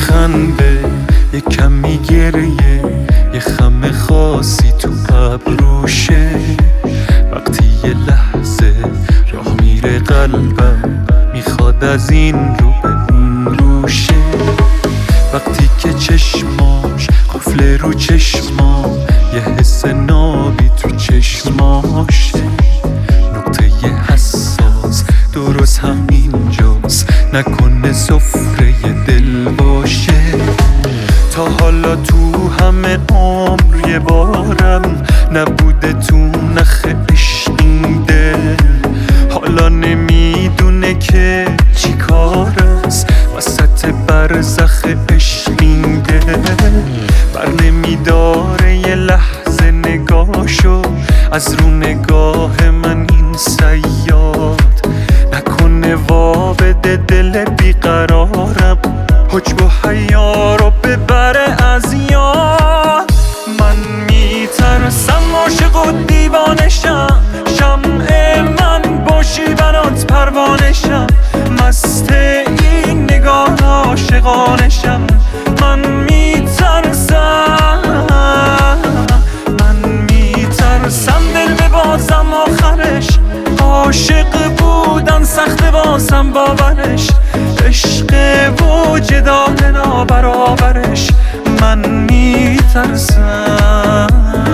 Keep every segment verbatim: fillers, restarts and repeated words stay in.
خنده، یه کمی گریه، یه خم خاصی تو ابروشه. وقتی یه لحظه راه میره قلبم، میخواد از این رو به اون روشه. وقتی که چشماش قفل رو چشمام، یه حس نابی تو چشماشه. نقطه حساس درست همینجاست، نکنه سفره دل باشه. تا حالا تو همه عمر یه بارم نبوده تو نخ عشق این دل. حالا نمیدونه که چی کار است وسط برزخ عشق این دل. بر نمیداره یه لحظه نگاهشو از رو نگاه من این صیاد. نکنه وا بده دل بیقرارم، حجب و حیا رو ببره از یاد. من میترسم عاشق و دیوانشم، شمع من باشی برات پروانشم. مست این نگاه عاشقانشم. من میترسم، من میترسم دل ببازم آخرش. عاشق بودن سخت واسم باورش، عشق وجدان نابرابرش. من میترسم.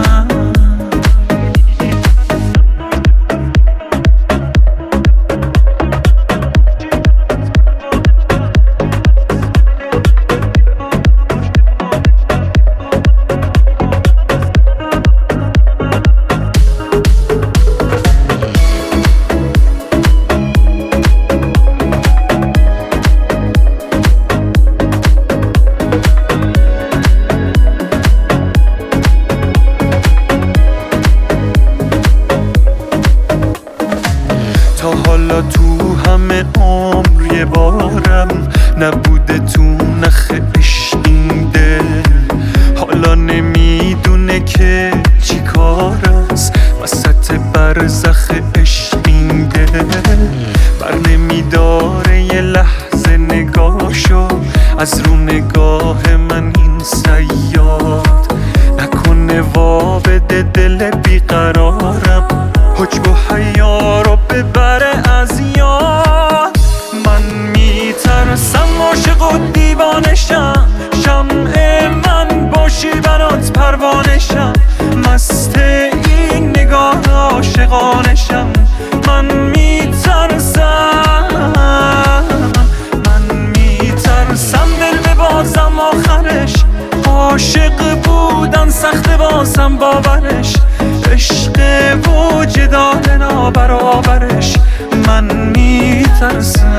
تا حالا تو همه عمر یه بارم نبوده تو نخ عشق این دل. حالا نمیدونه که چی کار است وسط برزخ عشق این دل. بر نمیداره یه لحظه نگاهشو از رو نگاه من این صیاد. نکنه وا بده دل بیقرارم، حجب و حیا رو ببره از یاد. من میترسم عاشق و دیوانشم، شمع من باشی برات پروانشم. مست این نگاه عاشقانشم. من میترسم، من میترسم دل ببازم آخرش. عاشق بودن سخت واسم باورش، عشق وجدان نابرابرش. من میترسم.